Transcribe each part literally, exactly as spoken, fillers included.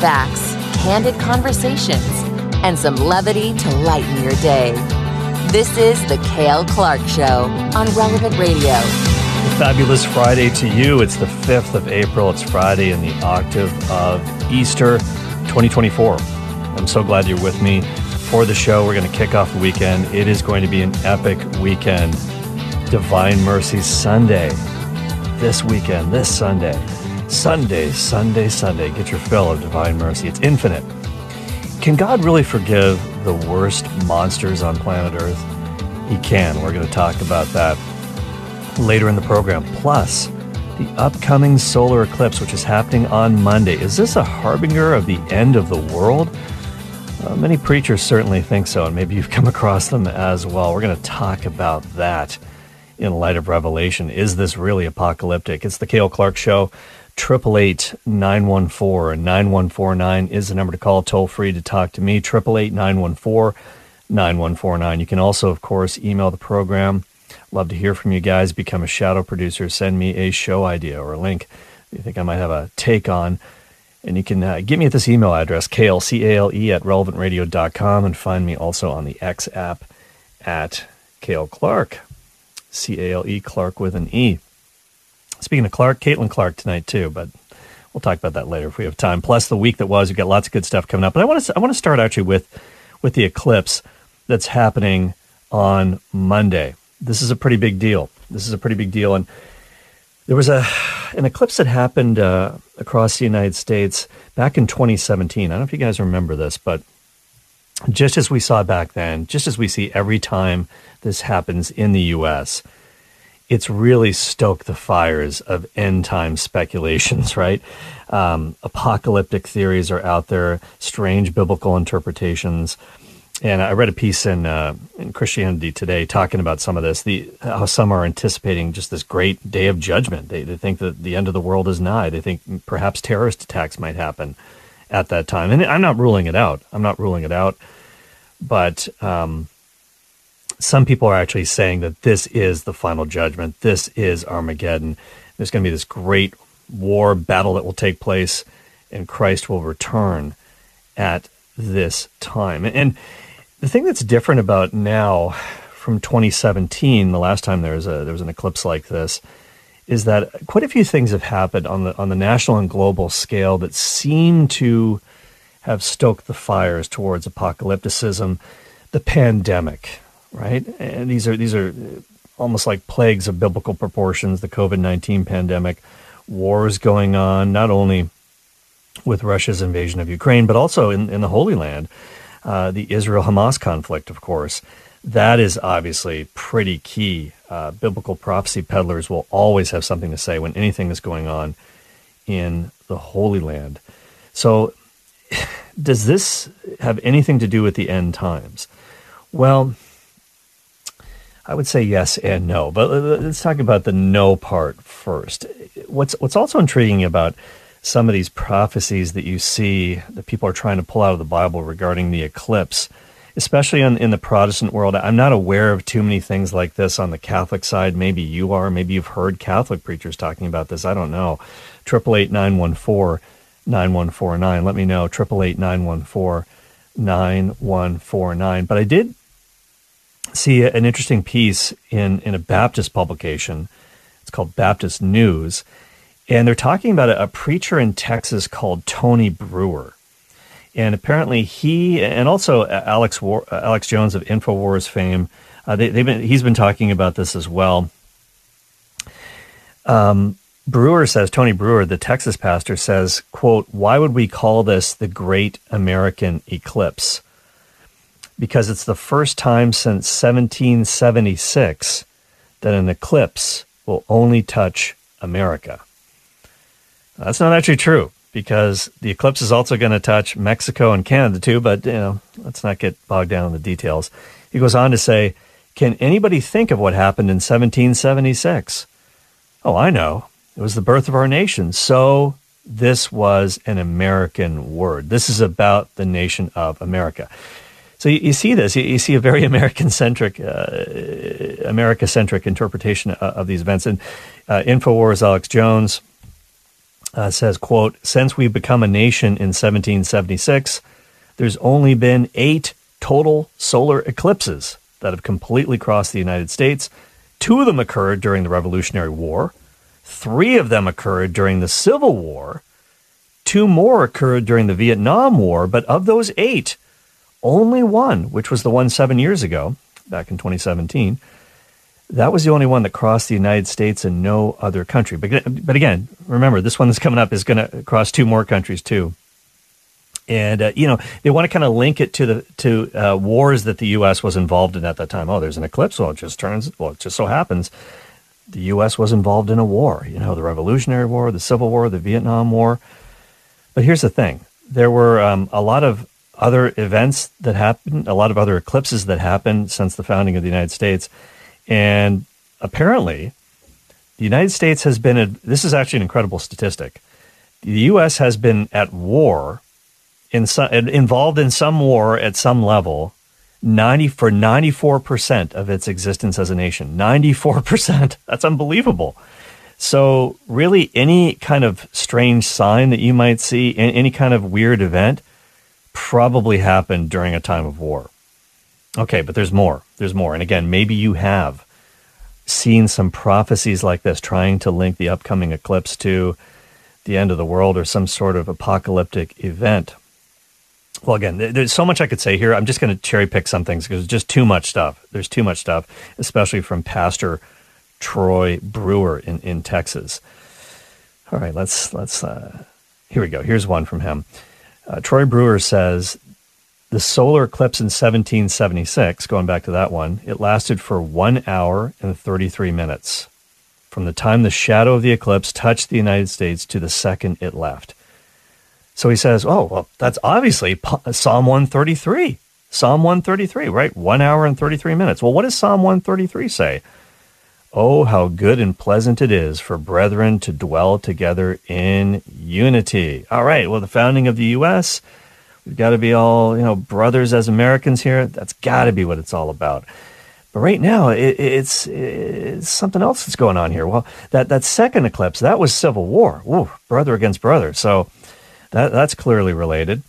facts, candid conversations, and some levity to lighten your day. This is The Cale Clark Show on Relevant Radio. Fabulous Friday to you. It's the fifth of April. It's Friday in the octave of Easter twenty twenty-four. I'm so glad you're with me for the show. We're going to kick off the weekend. It is going to be an epic weekend. Divine Mercy Sunday. This weekend, this Sunday. Sunday, Sunday, Sunday. Get your fill of Divine Mercy. It's infinite. Can God really forgive the worst monsters on planet Earth? He can. We're going to talk about that later in the program. Plus, the upcoming solar eclipse, which is happening on Monday. Is this a harbinger of the end of the world? Uh, many preachers certainly think so, and maybe you've come across them as well. We're going to talk about that in light of Revelation. Is this really apocalyptic? It's the Cale Clark Show. eight eight eight, nine one four, nine one four nine is the number to call, toll free to talk to me, eight eight eight, nine one four, nine one four nine. You can also, of course, email the program. Love to hear from you guys. Become a shadow producer. Send me a show idea or a link you think I might have a take on. And you can uh, get me at this email address, Cale, C A L E, at relevant radio dot com, and find me also on the X app at Cale Clark, C A L E, Clark with an E. Speaking of Clark, Caitlin Clark tonight too, but we'll talk about that later if we have time. Plus the week that was, we've got lots of good stuff coming up. But I want to I want to start actually with with the eclipse that's happening on Monday. This is a pretty big deal. This is a pretty big deal, and there was a an eclipse that happened uh, across the United States back in twenty seventeen. I don't know if you guys remember this, but just as we saw back then, just as we see every time this happens in the U S, it's really stoked the fires of end-time speculations, right? Um, apocalyptic theories are out there, strange biblical interpretations. And I read a piece in uh, in Christianity Today talking about some of this, the how some are anticipating just this great day of judgment. They, they think that the end of the world is nigh. They think perhaps terrorist attacks might happen at that time. And I'm not ruling it out. I'm not ruling it out. But um, some people are actually saying that this is the final judgment. This is Armageddon. There's going to be this great war battle that will take place, and Christ will return at this time. And the thing that's different about now from twenty seventeen, the last time there was a there was an eclipse like this, is that quite a few things have happened on the on the national and global scale that seem to have stoked the fires towards apocalypticism. The pandemic, right? And these are these are almost like plagues of biblical proportions. The COVID nineteen pandemic, wars going on, not only with Russia's invasion of Ukraine, but also in, in the Holy Land, uh, the Israel-Hamas conflict, of course. That is obviously pretty key. Uh, biblical prophecy peddlers will always have something to say when anything is going on in the Holy Land. So does this have anything to do with the end times? Well, I would say yes and no, but let's talk about the no part first. What's what's also intriguing about some of these prophecies that you see that people are trying to pull out of the Bible regarding the eclipse, especially in, in the Protestant world. I'm not aware of too many things like this on the Catholic side. Maybe you are. Maybe you've heard Catholic preachers talking about this. I don't know. eight eight eight, nine one four, nine one four nine. Let me know. eight eight eight, nine one four, nine one four nine. But I did see an interesting piece in, in a Baptist publication. It's called Baptist News. And they're talking about a, a preacher in Texas called Tony Brewer. And apparently he, and also Alex War, Alex Jones of InfoWars fame, uh, they, they've been, he's been talking about this as well. Um, Brewer says, Tony Brewer, the Texas pastor, says, quote, "Why would we call this the Great American Eclipse? Because it's the first time since seventeen seventy-six that an eclipse will only touch America." That's not actually true, because the eclipse is also going to touch Mexico and Canada too, but you know, let's not get bogged down in the details. He goes on to say, "Can anybody think of what happened in seventeen seventy-six? Oh, I know. It was the birth of our nation. So this was an American word. This is about the nation of America." So you, you see this. You, you see a very American-centric, uh, America-centric interpretation of, of these events. And uh, InfoWars' Alex Jones uh, says, quote, since we become a nation in seventeen seventy-six, there's only been eight total solar eclipses that have completely crossed the United States. Two of them occurred during the Revolutionary War. Three of them occurred during the Civil War. Two more occurred during the Vietnam War. But of those eight, only one, which was the one seven years ago, back in twenty seventeen, that was the only one that crossed the United States and no other country. But, but again, remember, this one that's coming up is going to cross two more countries too. And, uh, you know, they want to kind of link it to the to uh, wars that the U S was involved in at that time. Oh, there's an eclipse. Well, it just turns, well, it just so happens the U S was involved in a war, you know, the Revolutionary War, the Civil War, the Vietnam War. But here's the thing. There were um, a lot of other events that happened, a lot of other eclipses that happened since the founding of the United States. And apparently, the United States has been, a, this is actually an incredible statistic. The U S has been at war In some, involved in some war at some level, ninety for ninety-four percent of its existence as a nation. ninety-four percent. That's unbelievable. So really, any kind of strange sign that you might see, any kind of weird event, probably happened during a time of war. Okay, but there's more. There's more. And again, maybe you have seen some prophecies like this, trying to link the upcoming eclipse to the end of the world or some sort of apocalyptic event. Well, again, there's so much I could say here. I'm just going to cherry pick some things because there's just too much stuff. There's too much stuff, especially from Pastor Troy Brewer in, in Texas. All right, let's, let's, uh, here we go. Here's one from him. Uh, Troy Brewer says, the solar eclipse in seventeen seventy-six, going back to that one, it lasted for one hour and thirty-three minutes from the time the shadow of the eclipse touched the United States to the second it left. So he says, oh, well, that's obviously Psalm one thirty-three. Psalm one thirty-three, right? One hour and thirty-three minutes. Well, what does Psalm one thirty-three say? Oh, how good and pleasant it is for brethren to dwell together in unity. All right, well, the founding of the U S, we've got to be all, you know, brothers as Americans here. That's got to be what it's all about. But right now, it, it's, it's something else that's going on here. Well, that, that second eclipse, that was Civil War. Ooh, brother against brother. So That, that's clearly related.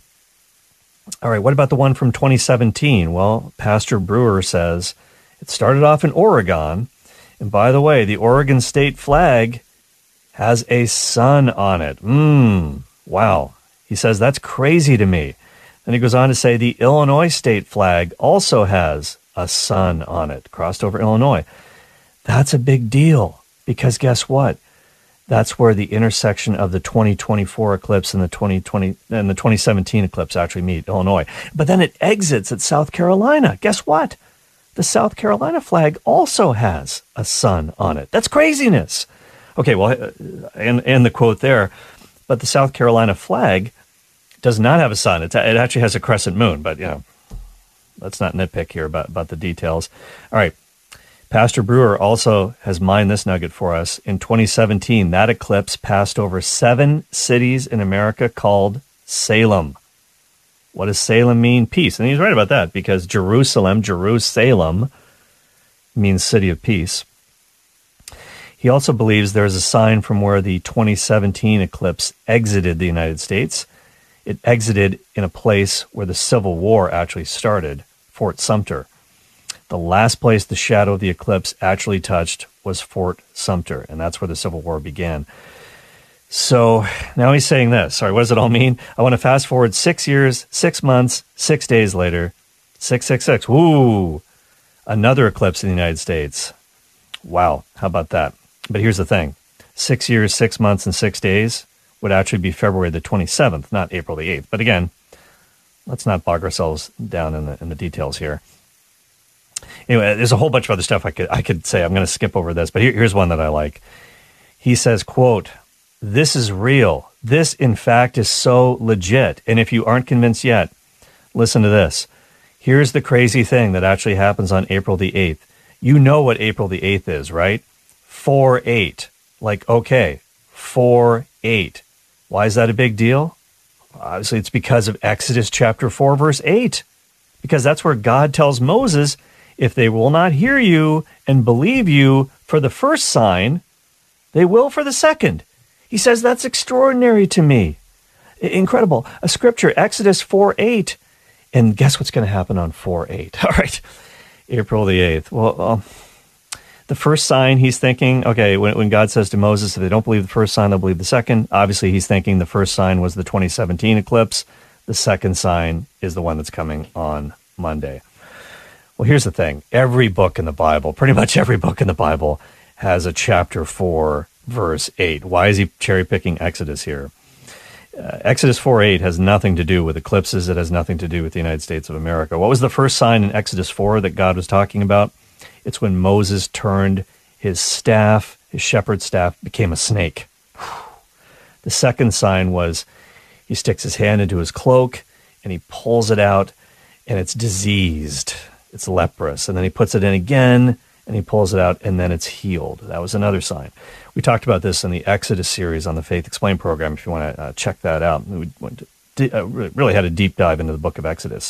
All right, what about the one from twenty seventeen? Well, Pastor Brewer says it started off in Oregon. And by the way, the Oregon state flag has a sun on it. Mmm, wow. He says that's crazy to me. Then he goes on to say the Illinois state flag also has a sun on it, crossed over Illinois. That's a big deal because guess what? That's where the intersection of the twenty twenty-four eclipse and the twenty twenty and the twenty seventeen eclipse actually meet, Illinois. But then it exits at South Carolina. Guess what? The South Carolina flag also has a sun on it. That's craziness. Okay, well, and, and the quote there, but the South Carolina flag does not have a sun. It's, it actually has a crescent moon, but, you know, let's not nitpick here about, about the details. All right. Pastor Brewer also has mined this nugget for us. In twenty seventeen, that eclipse passed over seven cities in America called Salem. What does Salem mean? Peace. And he's right about that because Jerusalem, Jerusalem, means city of peace. He also believes there is a sign from where the twenty seventeen eclipse exited the United States. It exited in a place where the Civil War actually started, Fort Sumter. The last place the shadow of the eclipse actually touched was Fort Sumter, and that's where the Civil War began. So now he's saying this. Sorry, what does it all mean? I want to fast forward six years, six months, six days later. six six six. Woo! Another eclipse in the United States. Wow, how about that? But here's the thing. Six years, six months, and six days would actually be February the twenty-seventh, not April the eighth. But again, let's not bog ourselves down in the in the details here. Anyway, there's a whole bunch of other stuff I could I could say. I'm going to skip over this, but here, here's one that I like. He says, quote, "This is real. This, in fact, is so legit. And if you aren't convinced yet, listen to this. Here's the crazy thing that actually happens on April the eighth. You know what April the eighth is, right? four eight. Like, okay, four eight. Why is that a big deal? Obviously, it's because of Exodus chapter four, verse eight. Because that's where God tells Moses, if they will not hear you and believe you for the first sign, they will for the second. He says that's extraordinary to me. Incredible. A scripture, Exodus four eight. And guess what's going to happen on four eight? All right, April the eighth. Well, um, the first sign he's thinking, okay, when, when God says to Moses, if they don't believe the first sign, they'll believe the second. Obviously, he's thinking the first sign was the twenty seventeen eclipse. The second sign is the one that's coming on Monday. Well, here's the thing. Every book in the Bible, pretty much every book in the Bible, has a chapter four, verse eight. Why is he cherry-picking Exodus here? Uh, Exodus four eight has nothing to do with eclipses. It has nothing to do with the United States of America. What was the first sign in Exodus four that God was talking about? It's when Moses turned his staff, his shepherd's staff, became a snake. The second sign was he sticks his hand into his cloak and he pulls it out and it's diseased. It's leprous. And then he puts it in again and he pulls it out and then it's healed. That was another sign. We talked about this in the Exodus series on the Faith Explained program. If you want to uh, check that out, we went to, uh, really had a deep dive into the book of Exodus.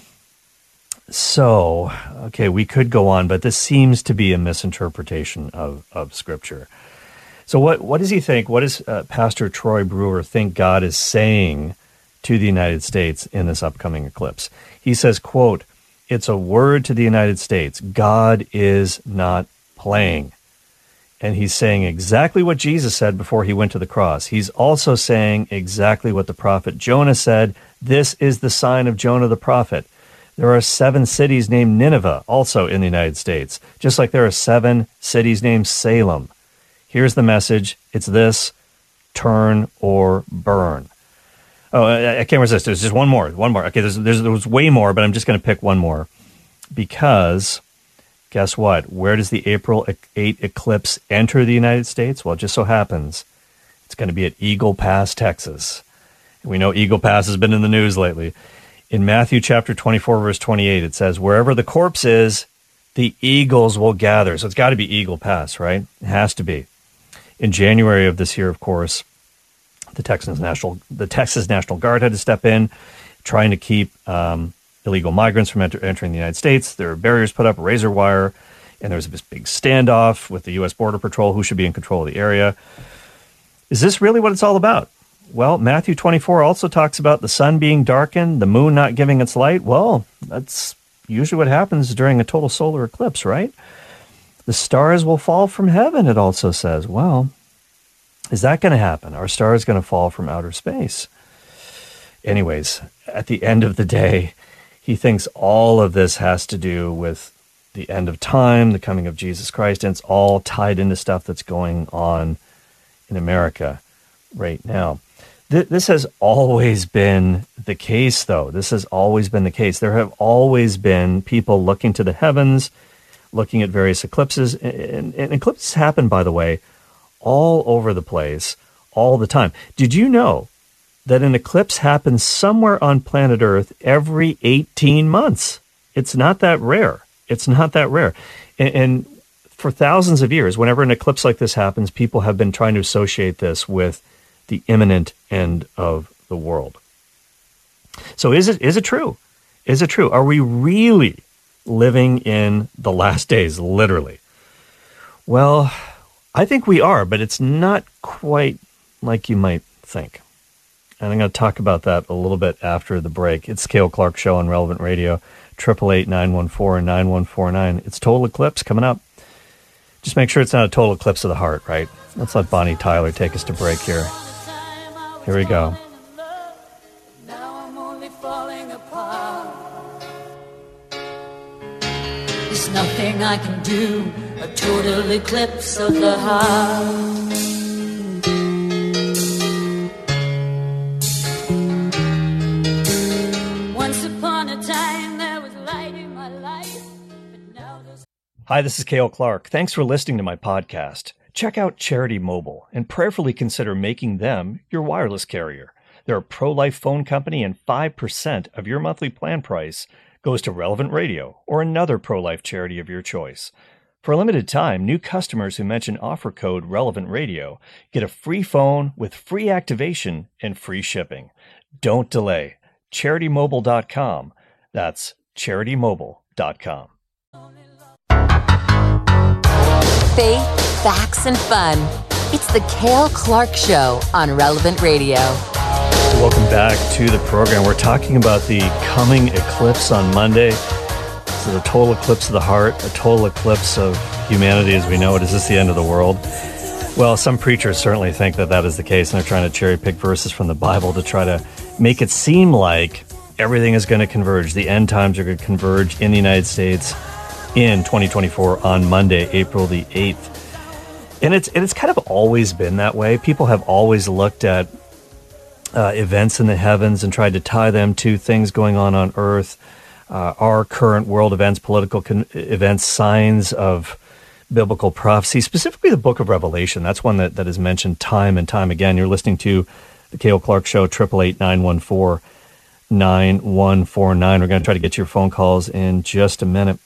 So, okay, we could go on, but this seems to be a misinterpretation of, of Scripture. So what, what does he think? What does uh, Pastor Troy Brewer think God is saying to the United States in this upcoming eclipse? He says, quote, "It's a word to the United States. God is not playing." And he's saying exactly what Jesus said before he went to the cross. He's also saying exactly what the prophet Jonah said. This is the sign of Jonah the prophet. There are seven cities named Nineveh, also in the United States, just like there are seven cities named Salem. Here's the message. It's this: turn or burn. Oh, I, I can't resist. There's just one more. One more. Okay, there's, there's, there was way more, but I'm just going to pick one more. Because, guess what? Where does the April eighth eclipse enter the United States? Well, it just so happens it's going to be at Eagle Pass, Texas. And we know Eagle Pass has been in the news lately. In Matthew chapter twenty-four, verse twenty-eight, it says, "Wherever the corpse is, the eagles will gather." So it's got to be Eagle Pass, right? It has to be. In January of this year, of course, the Texas National the Texas National Guard had to step in, trying to keep um, illegal migrants from enter, entering the United States. There were barriers put up, razor wire, and there was this big standoff with the U S Border Patrol, who should be in control of the area. Is this really what it's all about? Well, Matthew twenty-four also talks about the sun being darkened, the moon not giving its light. Well, that's usually what happens during a total solar eclipse, right? The stars will fall from heaven, it also says. Well, is that going to happen? Are stars going to fall from outer space? Anyways, at the end of the day, he thinks all of this has to do with the end of time, the coming of Jesus Christ, and it's all tied into stuff that's going on in America right now. Th- this has always been the case, though. This has always been the case. There have always been people looking to the heavens, looking at various eclipses. And, and eclipses happen, by the way, all over the place, all the time. Did you know that an eclipse happens somewhere on planet Earth every eighteen months? It's not that rare. It's not that rare. And, and for thousands of years, whenever an eclipse like this happens, people have been trying to associate this with the imminent end of the world. So is it is it true? Is it true? Are we really living in the last days, literally? Well, I think we are, but it's not quite like you might think. And I'm going to talk about that a little bit after the break. It's Cale Clark Show on Relevant Radio, eight eight eight, nine one four, nine one four nine. It's Total Eclipse coming up. Just make sure it's not a total eclipse of the heart, right? Let's let Bonnie Tyler take us to break here. Here we go. Now I'm only falling apart. There's nothing I can do, a total eclipse of the heart. Once upon a time there was light in my life, but now there's... Hi, this is Cale Clark. Thanks for listening to my podcast. Check out Charity Mobile and prayerfully consider making them your wireless carrier. They're a pro-life phone company, and five percent of your monthly plan price goes to Relevant Radio or another pro-life charity of your choice. For a limited time, new customers who mention offer code Relevant Radio get a free phone with free activation and free shipping. Don't delay. charity mobile dot com. That's charity mobile dot com. Faith, facts, and fun. It's the Cale Clark Show on Relevant Radio. Welcome back to the program. We're talking about the coming eclipse on Monday. This is a total eclipse of the heart, a total eclipse of humanity as we know it. Is this the end of the world? Well, some preachers certainly think that that is the case, and they're trying to cherry pick verses from the Bible to try to make it seem like everything is going to converge. The end times are going to converge in the United States in twenty twenty-four on Monday, April the eighth. And it's, and it's kind of always been that way. People have always looked at uh, events in the heavens and tried to tie them to things going on on earth, uh, our current world events, political con- events, signs of biblical prophecy, specifically the book of Revelation. That's one that, that is mentioned time and time again. You're listening to the Cale Clark Show, eight eight eight, nine one four, nine one four nine. We're going to try to get to your phone calls in just a minute.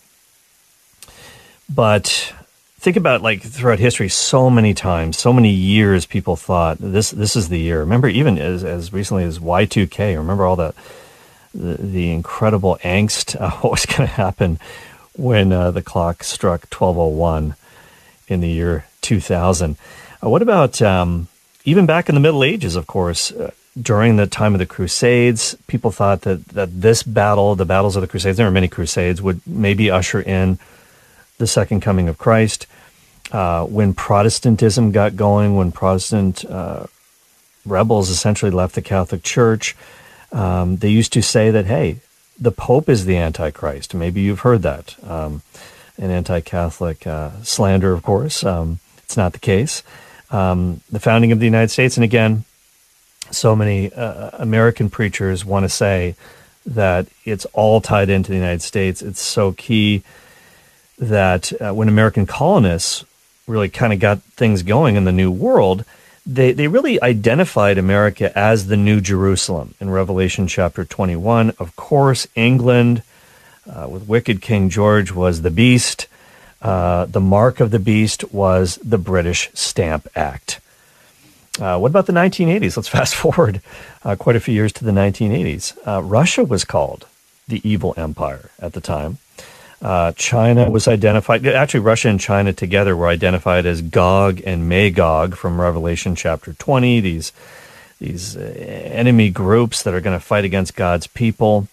But think about, like, throughout history, so many times, so many years, people thought this this is the year. Remember, even as as recently as Y two K. Remember all the the, the incredible angst. Uh, what was going to happen when uh, the clock struck twelve oh one in the year two thousand? Uh, what about um, even back in the Middle Ages? Of course, uh, during the time of the Crusades, people thought that that this battle, the battles of the Crusades, there were many Crusades, would maybe usher in the second coming of Christ. Uh, when Protestantism got going, when Protestant uh, rebels essentially left the Catholic Church, um, they used to say that, hey, the Pope is the Antichrist. Maybe you've heard that. Um, an anti-Catholic uh, slander, of course. Um, it's not the case. Um, the founding of the United States, and again, so many uh, American preachers want to say that it's all tied into the United States. It's so key that uh, when American colonists really kind of got things going in the New World, they, they really identified America as the New Jerusalem in Revelation chapter twenty-one. Of course, England, uh, with wicked King George, was the beast. Uh, the mark of the beast was the British Stamp Act. Uh, what about the nineteen eighties? Let's fast forward uh, quite a few years to the nineteen eighties. Uh, Russia was called the evil empire at the time. Uh, China was identified, actually Russia and China together were identified as Gog and Magog from Revelation chapter twenty, these, these uh, enemy groups that are going to fight against God's people.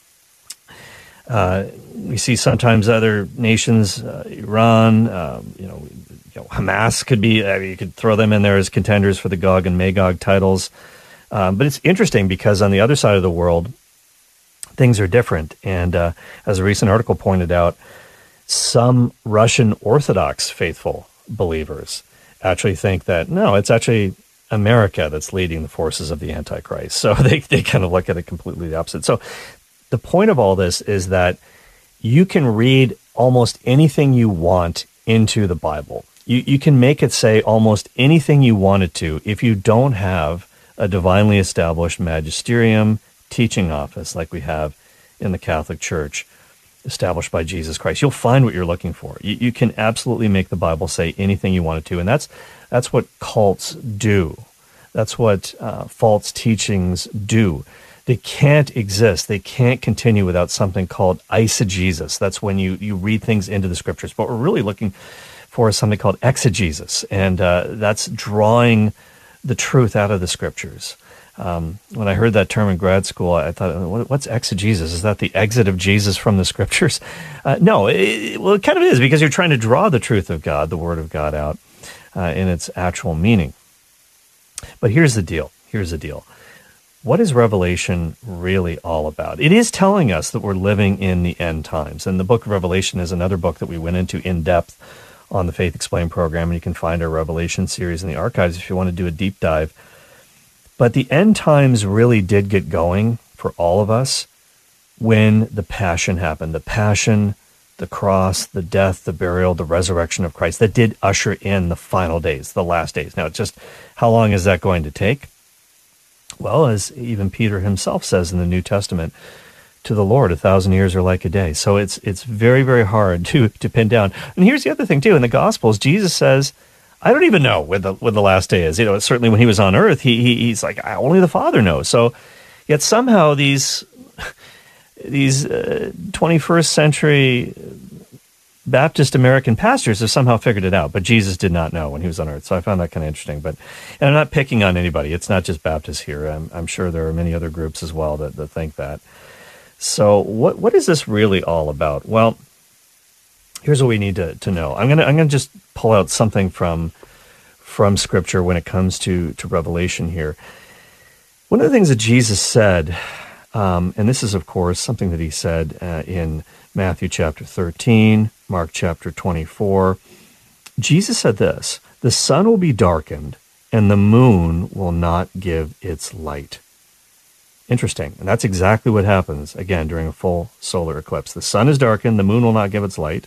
Uh, we see sometimes other nations, uh, Iran, um, you know, you know, Hamas could be, uh, you could throw them in there as contenders for the Gog and Magog titles. Um, but it's interesting because on the other side of the world, things are different. And uh, as a recent article pointed out, some Russian Orthodox faithful believers actually think that, no, it's actually America that's leading the forces of the Antichrist. So they, they kind of look at it completely the opposite. So the point of all this is that you can read almost anything you want into the Bible. You, you can make it say almost anything you want it to if you don't have a divinely established magisterium teaching office like we have in the Catholic Church, established by Jesus Christ. You'll find what you're looking for. You, you can absolutely make the Bible say anything you want it to, and that's that's what cults do. That's what uh, false teachings do. They can't exist. They can't continue without something called eisegesis. That's when you, you read things into the Scriptures. But we're really looking for something called exegesis, and uh, that's drawing the truth out of the Scriptures. Um, when I heard that term in grad school, I thought, what's exegesis? Is that the exit of Jesus from the Scriptures? Uh, no, it, well, it kind of is, because you're trying to draw the truth of God, the Word of God, out uh, in its actual meaning. But here's the deal. Here's the deal. What is Revelation really all about? It is telling us that we're living in the end times. And the book of Revelation is another book that we went into in depth on the Faith Explained program. And you can find our Revelation series in the archives if you want to do a deep dive. But the end times really did get going for all of us when the passion happened. The passion, the cross, the death, the burial, the resurrection of Christ. That did usher in the final days, the last days. Now, it's just, how long is that going to take? Well, as even Peter himself says in the New Testament, to the Lord, a thousand years are like a day. So it's it's very, very hard to, to pin down. And here's the other thing, too. In the Gospels, Jesus says, I don't even know when the when the last day is. You know, certainly when he was on earth, he, he he's like, only the Father knows. So, yet somehow these these uh, twenty-first century Baptist American pastors have somehow figured it out, but Jesus did not know when he was on earth. So I found that kind of interesting. But and I'm not picking on anybody. It's not just Baptists here. I'm, I'm sure there are many other groups as well that, that think that. So what what is this really all about? Well, here's what we need to, to know. I'm gonna I'm gonna just pull out something from from Scripture when it comes to, to Revelation here. One of the things that Jesus said, um, and this is of course something that he said uh, in Matthew chapter thirteen, Mark chapter twenty-four. Jesus said this: "The sun will be darkened, and the moon will not give its light." Interesting. And that's exactly what happens, again, during a full solar eclipse. The sun is darkened, the moon will not give its light.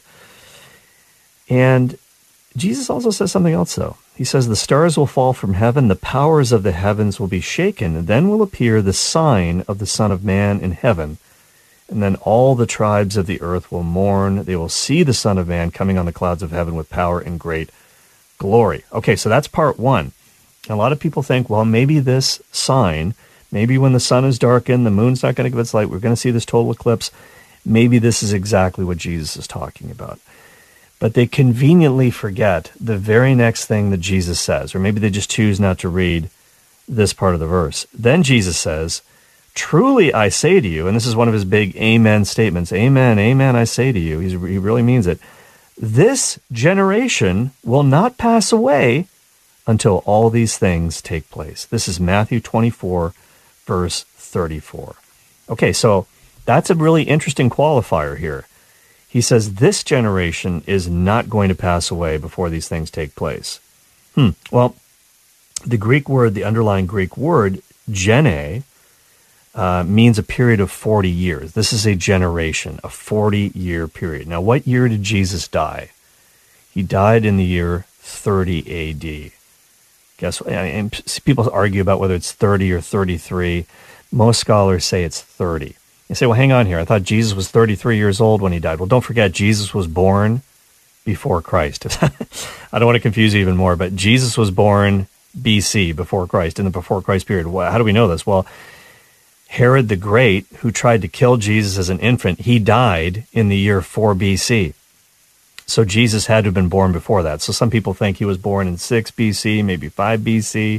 And Jesus also says something else, though. He says, "The stars will fall from heaven, the powers of the heavens will be shaken, and then will appear the sign of the Son of Man in heaven. And then all the tribes of the earth will mourn. They will see the Son of Man coming on the clouds of heaven with power and great glory." Okay, so that's part one. A lot of people think, well, maybe this sign, maybe when the sun is darkened, the moon's not going to give its light, we're going to see this total eclipse. Maybe this is exactly what Jesus is talking about. But they conveniently forget the very next thing that Jesus says, or maybe they just choose not to read this part of the verse. Then Jesus says, "Truly I say to you," and this is one of his big amen statements, "Amen, amen, I say to you." He's, he really means it. "This generation will not pass away until all these things take place." This is Matthew twenty-four, verse thirty-four. Okay, so that's a really interesting qualifier here. He says this generation is not going to pass away before these things take place. Hmm. Well, the Greek word, the underlying Greek word, gene, uh, means a period of forty years. This is a generation, a forty-year period. Now, what year did Jesus die? He died in the year thirty A D. Guess what? And people argue about whether it's thirty or thirty-three. Most scholars say it's thirty. You say, well, hang on here. I thought Jesus was thirty-three years old when he died. Well, don't forget, Jesus was born before Christ. I don't want to confuse you even more, but Jesus was born B C, before Christ, in the before Christ period. Well, how do we know this? Well, Herod the Great, who tried to kill Jesus as an infant, he died in the year four B C. So Jesus had to have been born before that. So some people think he was born in six B C, maybe five B C.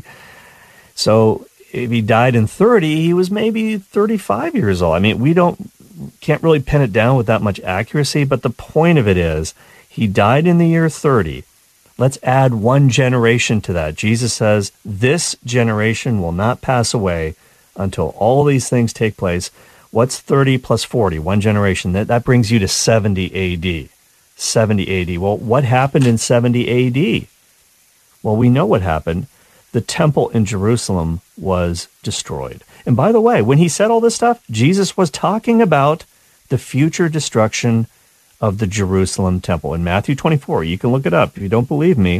So if he died in thirty, he was maybe thirty-five years old. I mean, we don't can't really pin it down with that much accuracy, but the point of it is he died in the year thirty. Let's add one generation to that. Jesus says this generation will not pass away until all these things take place. What's thirty plus forty? One generation. That, that brings you to seventy A D. seventy A D. Well, what happened in seventy A D? Well, we know what happened. The temple in Jerusalem was destroyed. And by the way, when he said all this stuff, Jesus was talking about the future destruction of the Jerusalem temple. In Matthew twenty-four, you can look it up if you don't believe me.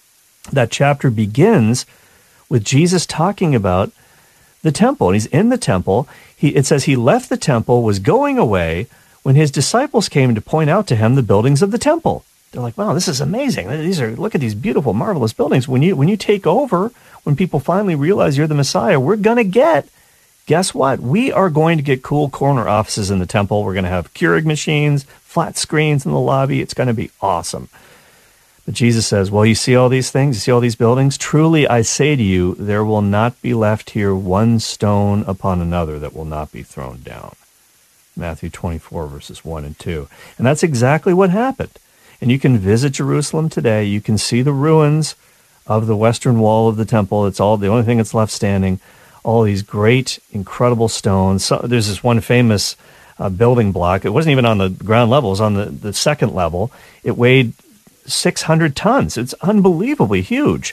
That chapter begins with Jesus talking about the temple. And he's in the temple. He, it says he left the temple, was going away, when his disciples came to point out to him the buildings of the temple. They're like, wow, this is amazing. These are, look at these beautiful, marvelous buildings. When you when you take over, when people finally realize you're the Messiah, we're going to get, guess what? We are going to get cool corner offices in the temple. We're going to have Keurig machines, flat screens in the lobby. It's going to be awesome. But Jesus says, well, you see all these things? You see all these buildings? Truly, I say to you, there will not be left here one stone upon another that will not be thrown down. Matthew twenty-four, verses one and two. And that's exactly what happened. And you can visit Jerusalem today. You can see the ruins of the western wall of the temple. It's all the only thing that's left standing. All these great, incredible stones. So there's this one famous uh, building block. It wasn't even on the ground level. It was on the, the second level. It weighed six hundred tons. It's unbelievably huge.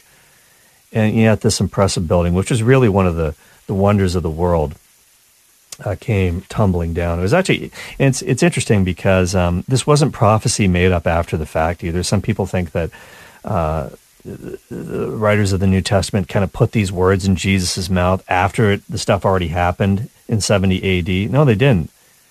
And yet this impressive building, which was really one of the, the wonders of the world, uh, came tumbling down. It was actually, it's it's interesting because um, this wasn't prophecy made up after the fact either. Some people think that uh, the, the writers of the New Testament kind of put these words in Jesus' mouth after it, the stuff already happened in seventy A D. No, they didn't.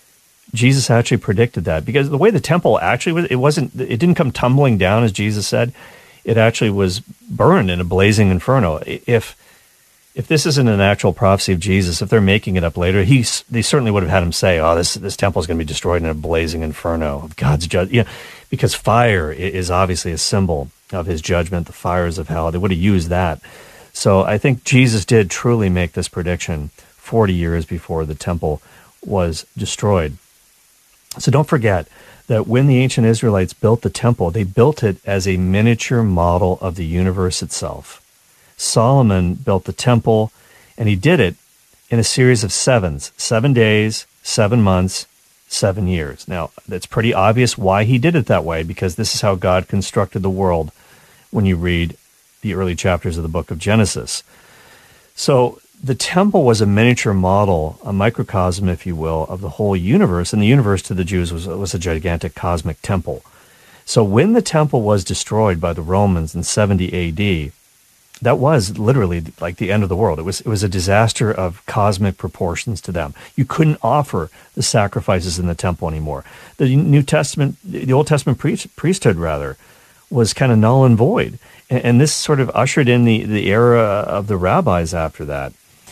Jesus actually predicted that because the way the temple actually was, it wasn't, it didn't come tumbling down as Jesus said. It actually was burned in a blazing inferno. If if this isn't an actual prophecy of Jesus, if they're making it up later, he, they certainly would have had him say, oh, this this temple is going to be destroyed in a blazing inferno of God's judgment. You know, because fire is obviously a symbol of his judgment, the fires of hell. They would have used that. So I think Jesus did truly make this prediction forty years before the temple was destroyed. So don't forget that when the ancient Israelites built the temple, they built it as a miniature model of the universe itself. Solomon built the temple, and he did it in a series of sevens, seven days, seven months, seven years. Now, it's pretty obvious why he did it that way, because this is how God constructed the world when you read the early chapters of the book of Genesis. So the temple was a miniature model, a microcosm, if you will, of the whole universe, and the universe to the Jews was, was a gigantic cosmic temple. So when the temple was destroyed by the Romans in seventy A D, that was literally like the end of the world. It was it was a disaster of cosmic proportions to them. You couldn't offer the sacrifices in the temple anymore. The New Testament, the Old Testament priest, priesthood, rather, was kind of null and void. And, and this sort of ushered in the, the era of the rabbis after that.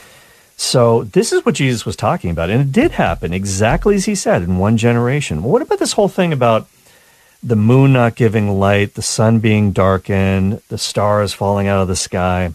So this is what Jesus was talking about. And it did happen exactly as he said in one generation. Well, what about this whole thing about the moon not giving light, the sun being darkened, the stars falling out of the sky?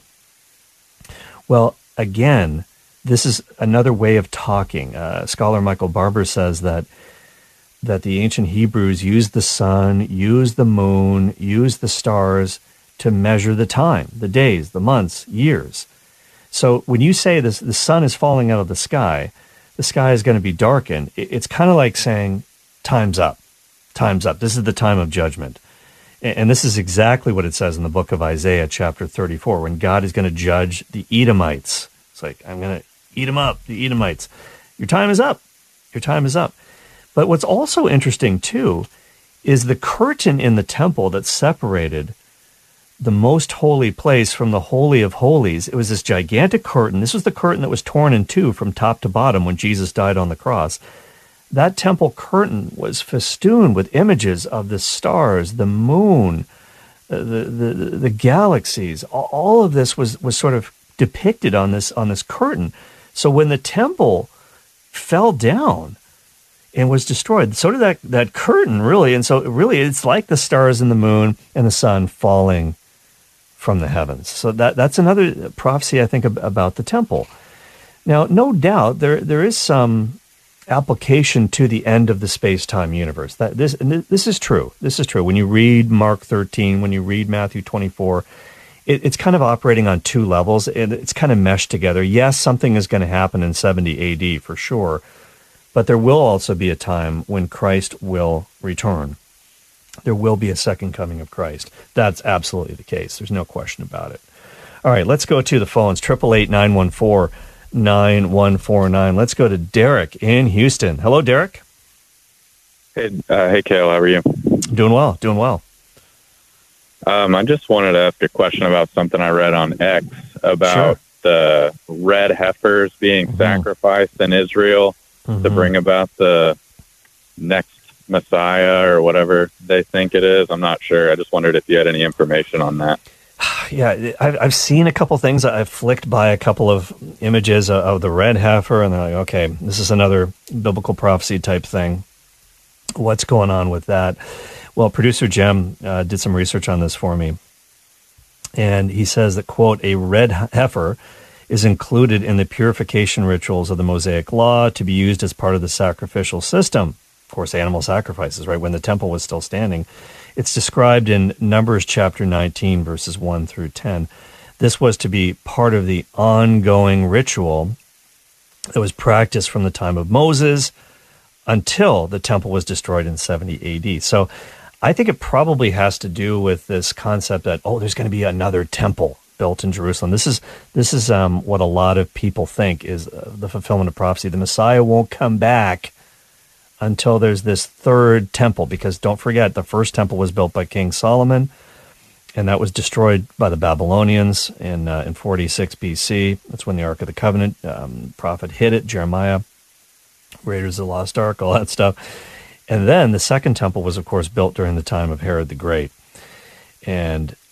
Well, again, this is another way of talking. Uh, scholar Michael Barber says that that the ancient Hebrews used the sun, used the moon, used the stars to measure the time, the days, the months, years. So when you say this, the sun is falling out of the sky, the sky is going to be darkened, it's kind of like saying, time's up. Time's up. This is the time of judgment. And this is exactly what it says in the book of Isaiah, chapter thirty-four, when God is going to judge the Edomites. It's like, I'm going to eat them up, the Edomites. Your time is up. Your time is up. But what's also interesting, too, is the curtain in the temple that separated the most holy place from the Holy of Holies. It was this gigantic curtain. This was the curtain that was torn in two from top to bottom when Jesus died on the cross. That temple curtain was festooned with images of the stars, the moon, the the, the galaxies. All of this was, was sort of depicted on this on this curtain. So when the temple fell down and was destroyed, so did that, that curtain, really. And so really it's like the stars and the moon and the sun falling from the heavens. So that that's another prophecy, I think, about the temple. Now, no doubt there there is some application to the end of the space-time universe. That this this is true. This is true. When you read Mark thirteen, when you read Matthew twenty-four, it, it's kind of operating on two levels, and it's kind of meshed together. Yes, something is going to happen in seventy A D for sure, but there will also be a time when Christ will return. There will be a second coming of Christ. That's absolutely the case. There's no question about it. All right, let's go to the phones. eight eight eight, nine one four, nine one four nine. Let's go to Derek in Houston. Hello, Derek. Hey, uh, hey, Cale. How are you? Doing well. Doing well. Um, I just wanted to ask a question about something I read on X about sure. the red heifers being mm-hmm. sacrificed in Israel mm-hmm. to bring about the next Messiah or whatever they think it is. I'm not sure. I just wondered if you had any information on that. Yeah, I've, I've seen a couple things. I've flicked by a couple of images of, of the red heifer, and they're like, okay, this is another biblical prophecy type thing. What's going on with that? Well, producer Jim uh, did some research on this for me, and he says that, quote, a red heifer is included in the purification rituals of the Mosaic Law to be used as part of the sacrificial system. Of course, animal sacrifices, right, when the temple was still standing. It's described in Numbers chapter nineteen, verses one through ten. This was to be part of the ongoing ritual that was practiced from the time of Moses until the temple was destroyed in seventy A D. So I think it probably has to do with this concept that, oh, there's going to be another temple built in Jerusalem. This is this is um, what a lot of people think is uh, the fulfillment of prophecy. The Messiah won't come back until there's this third temple, because don't forget, the first temple was built by King Solomon, and that was destroyed by the Babylonians in uh, in forty-six B C. That's when the Ark of the Covenant, um, prophet hid it, Jeremiah, Raiders of the Lost Ark, all that stuff. And then the second temple was, of course, built during the time of Herod the Great. And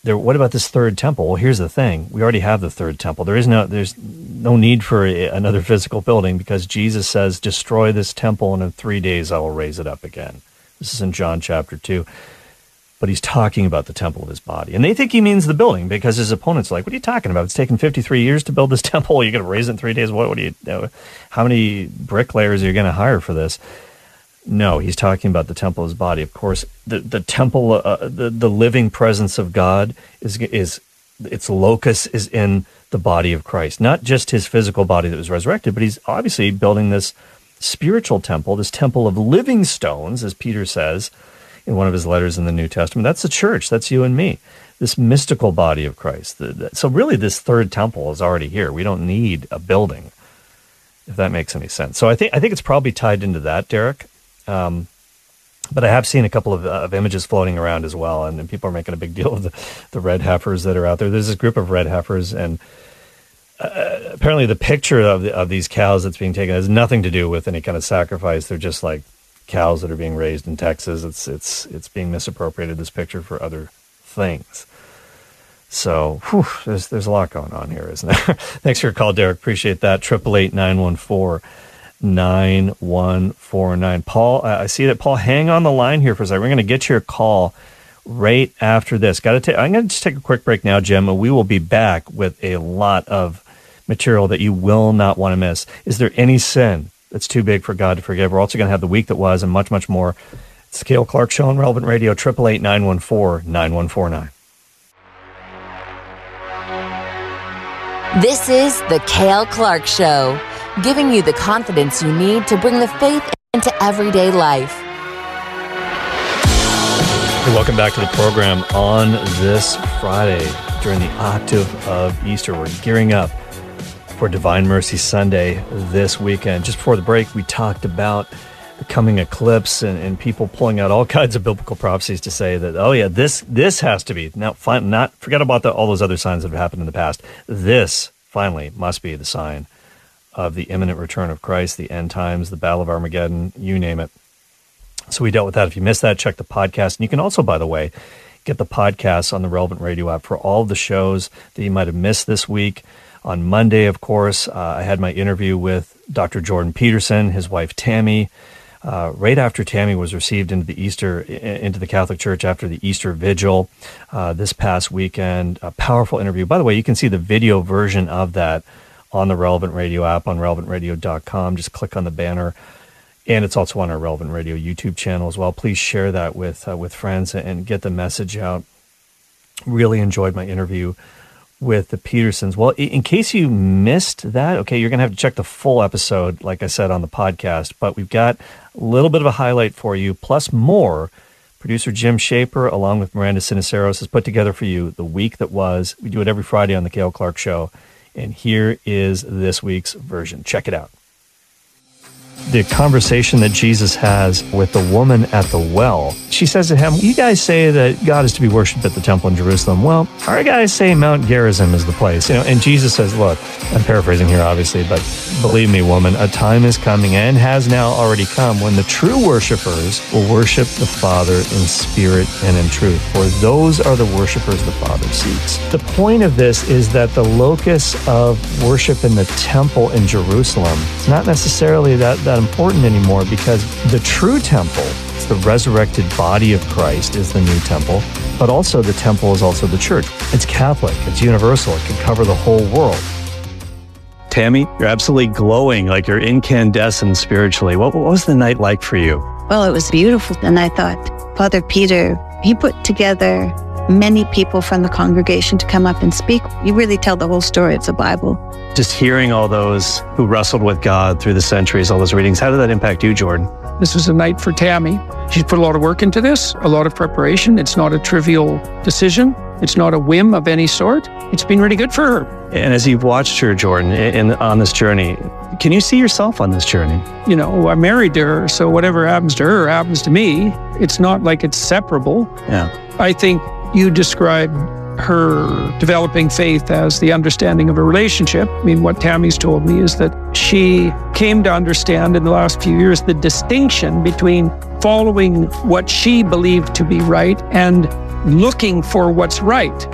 there, what about this third temple? Well, here's the thing. We already have the third temple. There is no, there's no need for a, another physical building because Jesus says, destroy this temple and in three days I will raise it up again. This is in John chapter two. But he's talking about the temple of his body. And they think he means the building because his opponents are like, what are you talking about? It's taken fifty-three years to build this temple. You're going to raise it in three days. What, what do you, you know, how many bricklayers are you going to hire for this? No, he's talking about the temple of his body. Of course, the, the temple, uh, the, the living presence of God is, is, its locus is in the body of Christ. Not just his physical body that was resurrected, but he's obviously building this spiritual temple, this temple of living stones, as Peter says, in one of his letters in the New Testament. That's the church. That's you and me. This mystical body of Christ. The, the, so really this third temple is already here. We don't need a building, if that makes any sense. So I think I think it's probably tied into that, Derek. Um, but I have seen a couple of, uh, of images floating around as well, and, and people are making a big deal of the, the red heifers that are out there. There's this group of red heifers, and uh, apparently the picture of, the, of these cows that's being taken has nothing to do with any kind of sacrifice. They're just like cows that are being raised in Texas. It's it's it's being misappropriated, this picture, for other things. So whew, there's there's a lot going on here, isn't there? Thanks for your call, Derek. Appreciate that. Triple eight nine one four nine one four nine. Paul, I see that. Paul, hang on the line here for a second. We're going to get your call right after this. Got to take. I'm going to just take a quick break now, Jim. And we will be back with a lot of material that you will not want to miss. Is there any sin that's too big for God to forgive? We're also going to have the week that was and much, much more. It's the Cale Clark Show on Relevant Radio, eight eight eight, nine one four, nine one four nine. This is the Cale Clark Show, giving you the confidence you need to bring the faith into everyday life. Hey, welcome back to the program on this Friday during the octave of Easter. We're gearing up for Divine Mercy Sunday this weekend. Just before the break, we talked about the coming eclipse and, and people pulling out all kinds of biblical prophecies to say that, oh yeah, this this has to be. Now, fine, not forget about the, all those other signs that have happened in the past. This, finally, must be the sign of the imminent return of Christ, the end times, the Battle of Armageddon, you name it. So we dealt with that. If you missed that, check the podcast. And you can also, by the way, get the podcasts on the Relevant Radio app for all of the shows that you might have missed this week. On Monday, of course, uh, I had my interview with Doctor Jordan Peterson, his wife Tammy, uh, right after Tammy was received into the Easter, into the Catholic Church after the Easter Vigil uh, this past weekend. A powerful interview. By the way, you can see the video version of that on the Relevant Radio app on relevant radio dot com. Just click on the banner. And it's also on our Relevant Radio YouTube channel as well. Please share that with uh, with friends and get the message out. Really enjoyed my interview with the Petersons. Well, in case you missed that, okay, you're going to have to check the full episode, like I said, on the podcast. But we've got a little bit of a highlight for you, plus more. Producer Jim Shaper, along with Miranda Siniceros, has put together for you the week that was. We do it every Friday on the Cale Clark Show. And here is this week's version. Check it out. The conversation that Jesus has with the woman at the well. She says to him, you guys say that God is to be worshipped at the temple in Jerusalem. Well, our guys say Mount Gerizim is the place. You know, and Jesus says, look, I'm paraphrasing here, obviously, but believe me, woman, a time is coming and has now already come when the true worshipers will worship the Father in spirit and in truth. For those are the worshipers the Father seeks. The point of this is that the locus of worship in the temple in Jerusalem is not necessarily that, that important anymore, because the true temple, the resurrected body of Christ, is the new temple, but also the temple is also the church. It's Catholic, it's universal, it can cover the whole world. Tammy, you're absolutely glowing, like you're incandescent spiritually. What, what was the night like for you? Well, it was beautiful. And I thought, Father Peter, he put together many people from the congregation to come up and speak. You really tell the whole story of the Bible. Just hearing all those who wrestled with God through the centuries, all those readings, how did that impact you, Jordan? This was a night for Tammy. She's put a lot of work into this, a lot of preparation. It's not a trivial decision. It's not a whim of any sort. It's been really good for her. And as you've watched her, Jordan, in, on this journey, can you see yourself on this journey? You know, I'm married to her, so whatever happens to her happens to me. It's not like it's separable. Yeah. I think you described her developing faith as the understanding of a relationship. I mean, what Tammy's told me is that she came to understand in the last few years the distinction between following what she believed to be right and looking for what's right.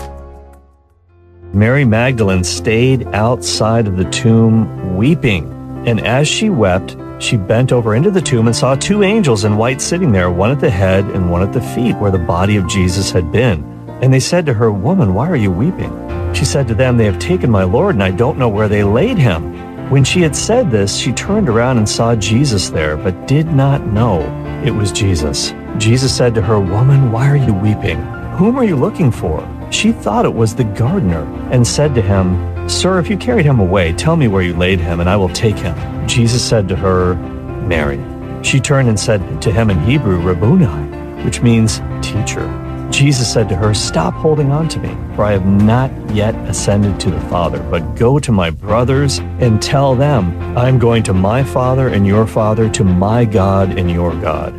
Mary Magdalene stayed outside of the tomb weeping, and as she wept, she bent over into the tomb and saw two angels in white sitting there, one at the head and one at the feet, where the body of Jesus had been. And they said to her, "Woman, why are you weeping?" She said to them, "They have taken my Lord, and I don't know where they laid him." When she had said this, she turned around and saw Jesus there, but did not know it was Jesus. Jesus said to her, "Woman, why are you weeping? Whom are you looking for?" She thought it was the gardener, and said to him, "Sir, if you carried him away, tell me where you laid him, and I will take him." Jesus said to her, "Mary." She turned and said to him in Hebrew, "Rabboni," which means teacher. Jesus said to her, "Stop holding on to me, for I have not yet ascended to the Father, but go to my brothers and tell them, I am going to my Father and your Father, to my God and your God."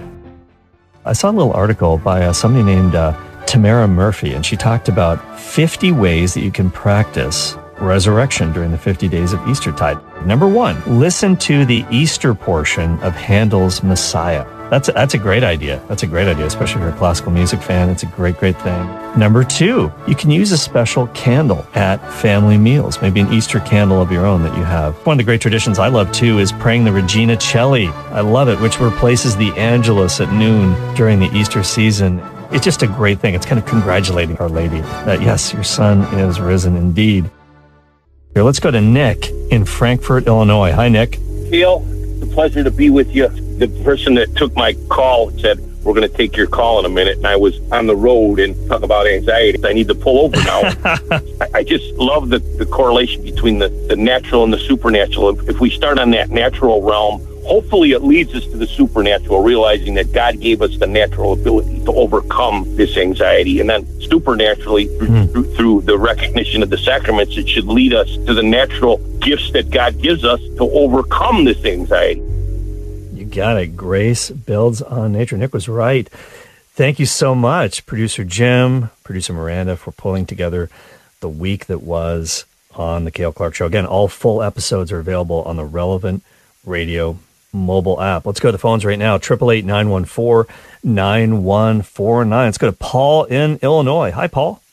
I saw a little article by uh, somebody named uh, Tamara Murphy, and she talked about fifty ways that you can practice resurrection during the fifty days of Eastertide. Number one, listen to the Easter portion of Handel's Messiah. That's a, that's a great idea. That's a great idea, especially if you're a classical music fan. It's a great, great thing. Number two, you can use a special candle at family meals, maybe an Easter candle of your own that you have. One of the great traditions I love, too, is praying the Regina Coeli. I love it, which replaces the Angelus at noon during the Easter season. It's just a great thing. It's kind of congratulating Our Lady that, yes, your son is risen indeed. Here, let's go to Nick in Frankfort, Illinois. Hi, Nick. Phil, it's a pleasure to be with you. The person that took my call said, "We're going to take your call in a minute," and I was on the road and talking about anxiety. I need to pull over now. I, I just love the, the correlation between the, the natural and the supernatural. If, if we start on that natural realm, hopefully it leads us to the supernatural, realizing that God gave us the natural ability to overcome this anxiety. And then supernaturally, mm. through, through the recognition of the sacraments, it should lead us to the natural gifts that God gives us to overcome this anxiety. You got it. Grace builds on nature. Nick was right. Thank you so much, Producer Jim, Producer Miranda, for pulling together the week that was on the Cale Clark Show. Again, all full episodes are available on the Relevant Radio mobile app. Let's go to the phones right now. eight eight eight, nine one four, nine one four nine. Let's go to Paul in Illinois. Hi, Paul.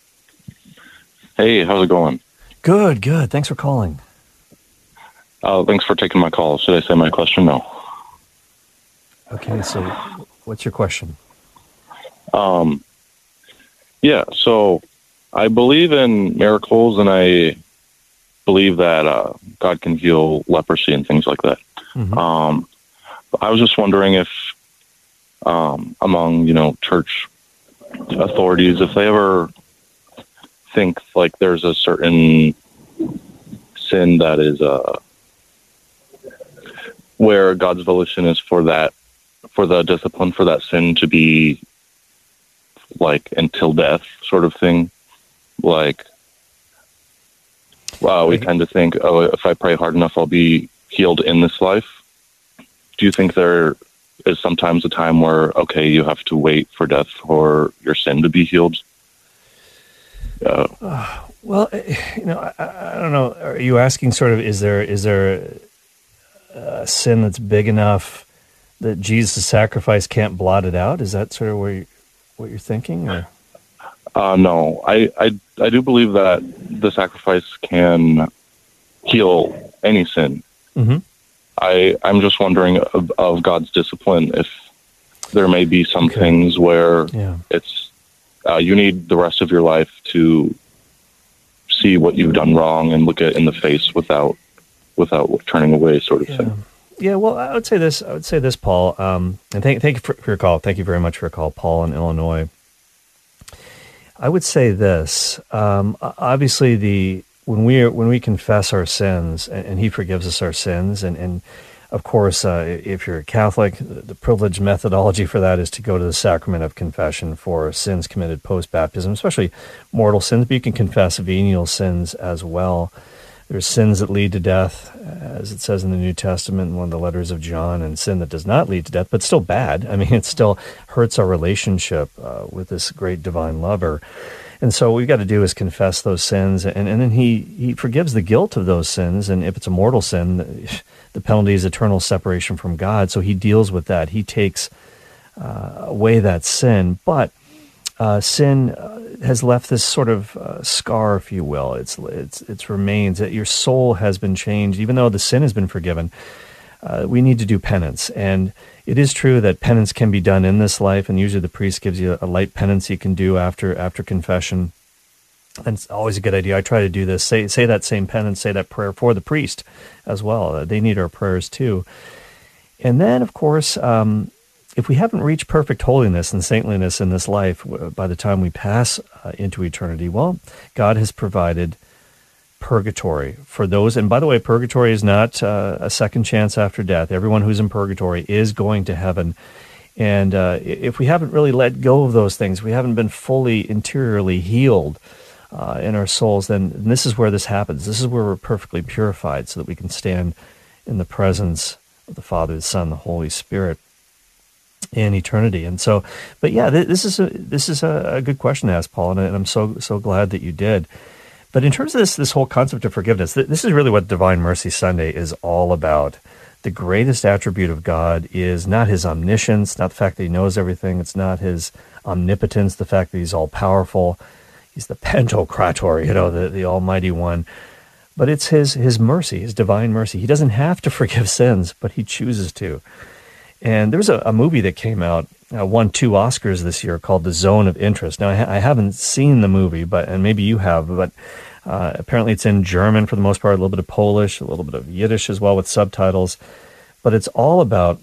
Hey, how's it going? Good, good. Thanks for calling. Uh, thanks for taking my call. Should I say my question? No. Okay, so what's your question? Um, yeah, so I believe in miracles, and I believe that uh, God can heal leprosy and things like that. Mm-hmm. Um, I was just wondering if um, among, you know, church authorities, if they ever think like there's a certain sin that is uh, where God's volition is for that, for the discipline for that sin to be like until death sort of thing. Like, wow, we tend to think, oh, if I pray hard enough, I'll be healed in this life. Do you think there is sometimes a time where, okay, you have to wait for death for your sin to be healed? Uh, uh, well, you know, I, I don't know. Are you asking sort of, is there is there a sin that's big enough that Jesus' sacrifice can't blot it out? Is that sort of where you, what you're thinking? Or? Uh, no, I, I, I do believe that the sacrifice can heal any sin. Mm-hmm. I, I'm just wondering of, of God's discipline, if there may be some okay. things where yeah. it's uh, you need the rest of your life to see what you've done wrong and look it in the face without without turning away, sort of yeah. thing. Yeah, well, I would say this. I would say this, Paul. Um, and thank thank you for, for your call. Thank you very much for your call, Paul in Illinois. I would say this. Um, obviously, the when we are, when we confess our sins, and, and He forgives us our sins, and, and of course, uh, if you're a Catholic, the privileged methodology for that is to go to the sacrament of confession for sins committed post-baptism, especially mortal sins, but you can confess venial sins as well. There's sins that lead to death, as it says in the New Testament in one of the letters of John, and sin that does not lead to death, but still bad. I mean, it still hurts our relationship uh, with this great divine lover. And so what we've got to do is confess those sins, and, and then he, he forgives the guilt of those sins. And if it's a mortal sin, the penalty is eternal separation from God. So he deals with that. He takes uh, away that sin. But uh, sin uh, has left this sort of uh, scar, if you will. It's it's it's remains. Your soul has been changed, even though the sin has been forgiven. Uh, we need to do penance, and it is true that penance can be done in this life, and usually the priest gives you a light penance you can do after after confession. And it's always a good idea. I try to do this. Say say that same penance, say that prayer for the priest as well. Uh, they need our prayers too. And then, of course, um, if we haven't reached perfect holiness and saintliness in this life by the time we pass uh, into eternity, well, God has provided purgatory for those. And by the way, purgatory is not uh, a second chance after death. Everyone who's in purgatory is going to heaven. And uh, if we haven't really let go of those things, we haven't been fully interiorly healed uh, in our souls, then this is where this happens. This is where we're perfectly purified so that we can stand in the presence of the Father, the Son, the Holy Spirit in eternity. And so, but yeah, this is a, this is a, a good question to ask, Paul, and I'm so so glad that you did. But in terms of this this whole concept of forgiveness, this is really what Divine Mercy Sunday is all about. The greatest attribute of God is not his omniscience, not the fact that he knows everything. It's not his omnipotence, the fact that he's all-powerful. He's the Pantocrator, you know, the, the Almighty One. But it's his his mercy, his divine mercy. He doesn't have to forgive sins, but he chooses to. And there's a, a movie that came out, uh, won two Oscars this year, called The Zone of Interest. Now, I, ha- I haven't seen the movie, but and maybe you have, but uh, apparently it's in German for the most part, a little bit of Polish, a little bit of Yiddish as well with subtitles. But it's all about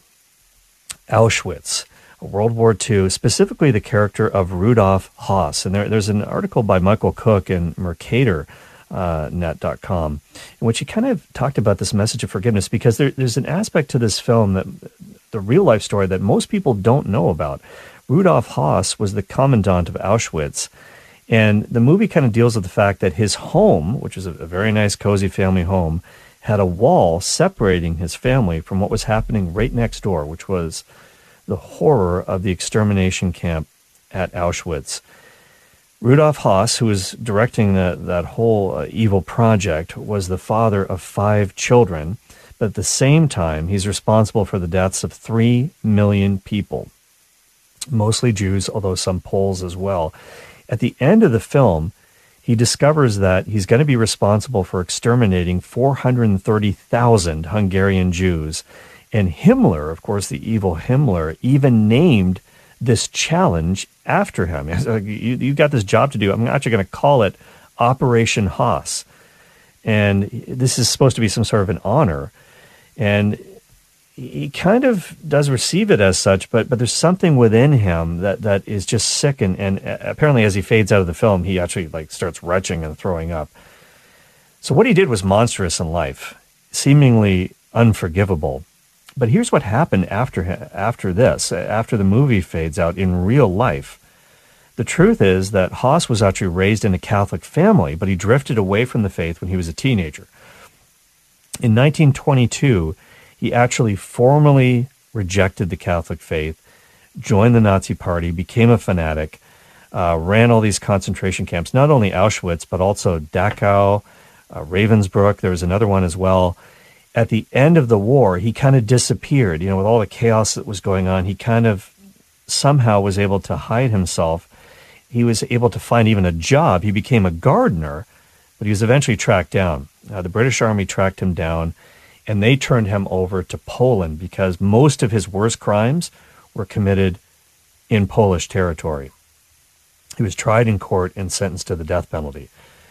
Auschwitz, World War Two, specifically the character of Rudolf Höss. And there, there's an article by Michael Cook in Mercator, Uh, net dot com, in which he kind of talked about this message of forgiveness, because there, there's an aspect to this film, that the real life story, that most people don't know about. Rudolf Höss was the commandant of Auschwitz, and the movie kind of deals with the fact that his home, which is a, a very nice, cozy family home, had a wall separating his family from what was happening right next door, which was the horror of the extermination camp at Auschwitz. Rudolf Höss, who was directing the, that whole uh, evil project, was the father of five children, but at the same time, he's responsible for the deaths of three million people, mostly Jews, although some Poles as well. At the end of the film, he discovers that he's going to be responsible for exterminating four hundred thirty thousand Hungarian Jews, and Himmler, of course, the evil Himmler, even named this challenge after him. You, you've got this job to do. I'm actually going to call it Operation Höss. And this is supposed to be some sort of an honor. And he kind of does receive it as such, but but there's something within him that, that is just sick. And, and apparently as he fades out of the film, he actually like starts retching and throwing up. So what he did was monstrous in life, seemingly unforgivable. But here's what happened after after this, after the movie fades out in real life. The truth is that Höss was actually raised in a Catholic family, but he drifted away from the faith when he was a teenager. In nineteen twenty-two, he actually formally rejected the Catholic faith, joined the Nazi Party, became a fanatic, uh, ran all these concentration camps, not only Auschwitz, but also Dachau, uh, Ravensbrück. There was another one as well. At the end of the war, he kind of disappeared. You know, with all the chaos that was going on, he kind of somehow was able to hide himself. He was able to find even a job. He became a gardener, but he was eventually tracked down. Uh, the British Army tracked him down, and they turned him over to Poland because most of his worst crimes were committed in Polish territory. He was tried in court and sentenced to the death penalty.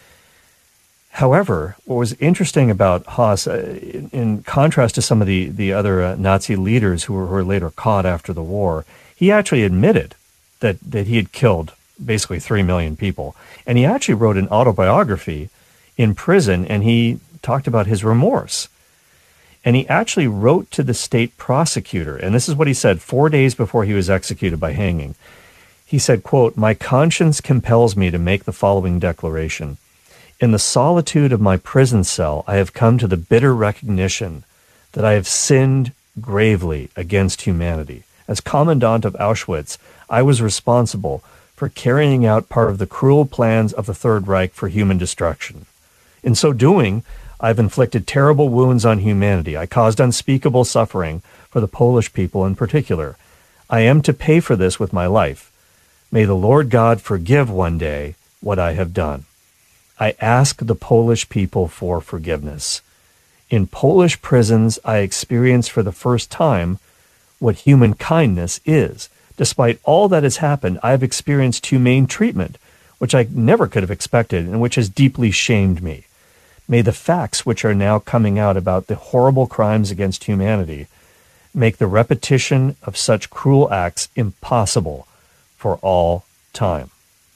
However, what was interesting about Höss, uh, in, in contrast to some of the, the other uh, Nazi leaders who were, who were later caught after the war, he actually admitted that, that he had killed basically three million people. And he actually wrote an autobiography in prison, and he talked about his remorse. And he actually wrote to the state prosecutor, and this is what he said four days before he was executed by hanging. He said, quote, "My conscience compels me to make the following declaration. In the solitude of my prison cell, I have come to the bitter recognition that I have sinned gravely against humanity. As commandant of Auschwitz, I was responsible for carrying out part of the cruel plans of the Third Reich for human destruction. In so doing, I've inflicted terrible wounds on humanity. I caused unspeakable suffering for the Polish people in particular. I am to pay for this with my life. May the Lord God forgive one day what I have done. I ask the Polish people for forgiveness. In Polish prisons, I experienced for the first time what human kindness is. Despite all that has happened, I have experienced humane treatment, which I never could have expected and which has deeply shamed me. May the facts which are now coming out about the horrible crimes against humanity make the repetition of such cruel acts impossible for all time.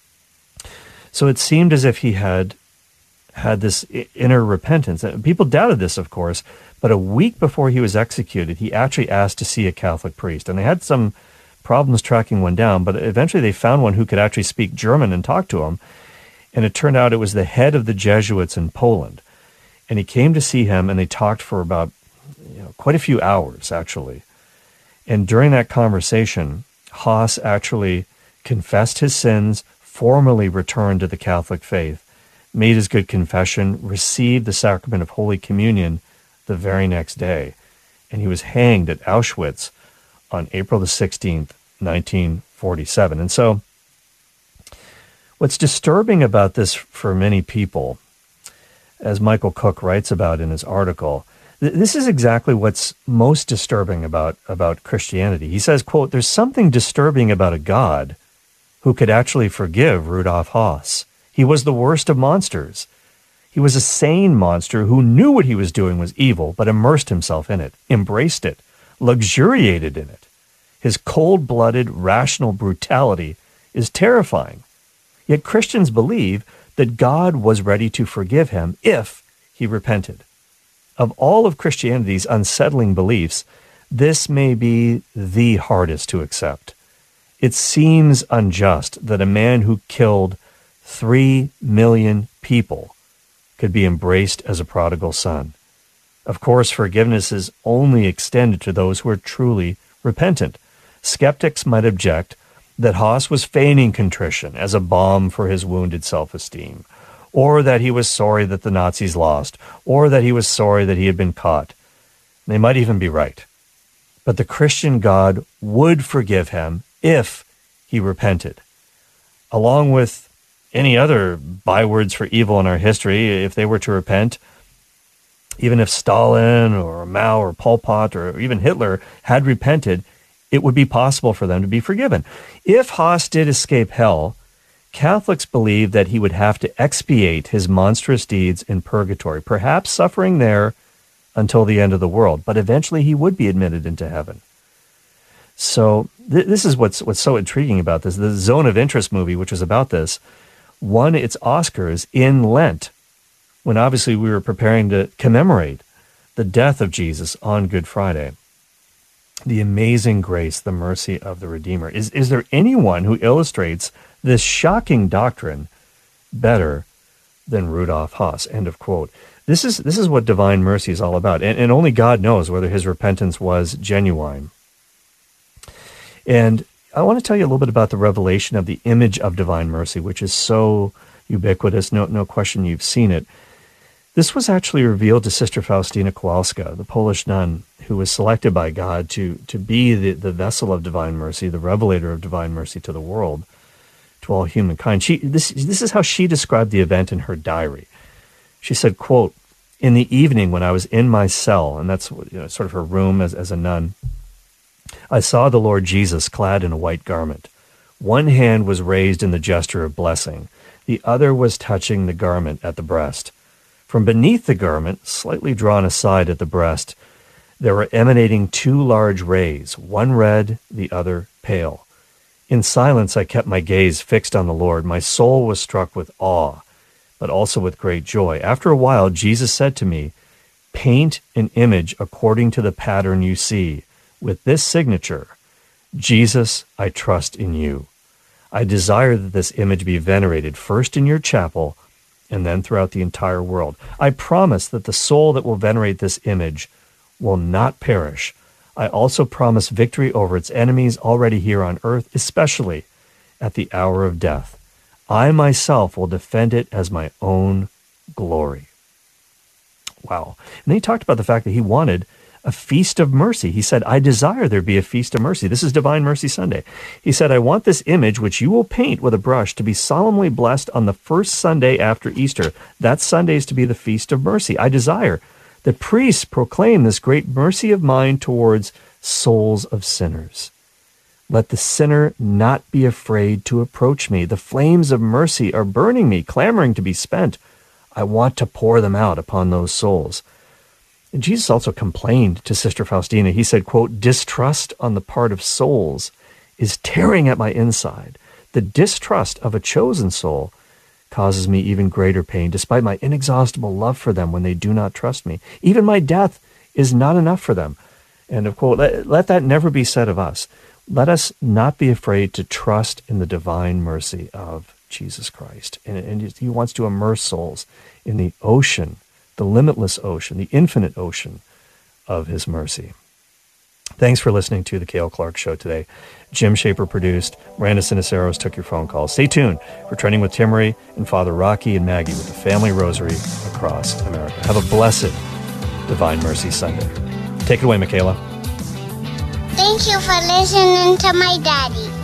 So it seemed as if he had had this inner repentance. People doubted this, of course, but a week before he was executed, he actually asked to see a Catholic priest. And they had some problems tracking one down, but eventually they found one who could actually speak German and talk to him. And it turned out it was the head of the Jesuits in Poland. And he came to see him, and they talked for about you know, quite a few hours, actually. And during that conversation, Hus actually confessed his sins, formally returned to the Catholic faith, made his good confession, received the sacrament of Holy Communion the very next day. And he was hanged at Auschwitz on April the sixteenth, nineteen forty-seven. And so what's disturbing about this for many people, as Michael Cook writes about in his article, th- this is exactly what's most disturbing about, about Christianity. He says, quote, "There's something disturbing about a God who could actually forgive Rudolf Hus. He was the worst of monsters. He was a sane monster who knew what he was doing was evil, but immersed himself in it, embraced it, luxuriated in it. His cold-blooded, rational brutality is terrifying. Yet Christians believe that God was ready to forgive him if he repented. Of all of Christianity's unsettling beliefs, this may be the hardest to accept. It seems unjust that a man who killed three million people could be embraced as a prodigal son. Of course, forgiveness is only extended to those who are truly repentant. Skeptics might object that Hus was feigning contrition as a balm for his wounded self-esteem, or that he was sorry that the Nazis lost, or that he was sorry that he had been caught. They might even be right. But the Christian God would forgive him if he repented. Along with any other bywords for evil in our history, if they were to repent, even if Stalin or Mao or Pol Pot or even Hitler had repented, it would be possible for them to be forgiven. If Hus did escape hell, Catholics believe that he would have to expiate his monstrous deeds in purgatory, perhaps suffering there until the end of the world, but eventually he would be admitted into heaven. So th- this is what's what's so intriguing about this. The Zone of Interest movie, which was about this, won its Oscars in Lent, when obviously we were preparing to commemorate the death of Jesus on Good Friday. The amazing grace, the mercy of the Redeemer. Is, is there anyone who illustrates this shocking doctrine better than Rudolf Hus? End of quote. This is, this is what divine mercy is all about, and, and only God knows whether his repentance was genuine. And I want to tell you a little bit about the revelation of the image of divine mercy, which is so ubiquitous, no, no question you've seen it. This was actually revealed to Sister Faustina Kowalska, the Polish nun who was selected by God to, to be the, the vessel of divine mercy, the revelator of divine mercy to the world, to all humankind. She, this, this is how she described the event in her diary. She said, quote, "In the evening when I was in my cell," and that's you know, sort of her room as, as a nun, "I saw the Lord Jesus clad in a white garment. One hand was raised in the gesture of blessing. The other was touching the garment at the breast. From beneath the garment, slightly drawn aside at the breast, there were emanating two large rays, one red, the other pale. In silence, I kept my gaze fixed on the Lord. My soul was struck with awe, but also with great joy. After a while, Jesus said to me, 'Paint an image according to the pattern you see, with this signature, Jesus, I trust in you. I desire that this image be venerated first in your chapel and then throughout the entire world. I promise that the soul that will venerate this image will not perish. I also promise victory over its enemies already here on earth, especially at the hour of death. I myself will defend it as my own glory.'" Wow. And then he talked about the fact that he wanted a feast of mercy. He said, I desire there be a feast of mercy. This is Divine Mercy Sunday. He said, I want this image which you will paint with a brush to be solemnly blessed on the first Sunday after Easter. That Sunday is to be the feast of mercy. I desire that priests proclaim this great mercy of mine towards souls of sinners. Let the sinner not be afraid to approach me. The flames of mercy are burning me, clamoring to be spent. I want to pour them out upon those souls. And Jesus also complained to Sister Faustina. He said, quote, distrust on the part of souls is tearing at my inside. The distrust of a chosen soul causes me even greater pain, despite my inexhaustible love for them when they do not trust me. Even my death is not enough for them. And of quote, let, let that never be said of us. Let us not be afraid to trust in the divine mercy of Jesus Christ. And, and he wants to immerse souls in the ocean, the limitless ocean, the infinite ocean of his mercy. Thanks for listening to the Cale Clark Show today. Jim Shaper produced. Miranda Siniceros took your phone calls. Stay tuned for Trending with Timmerie and Father Rocky and Maggie with the Family Rosary across America. Have a blessed Divine Mercy Sunday. Take it away, Michaela. Thank you for listening to my daddy.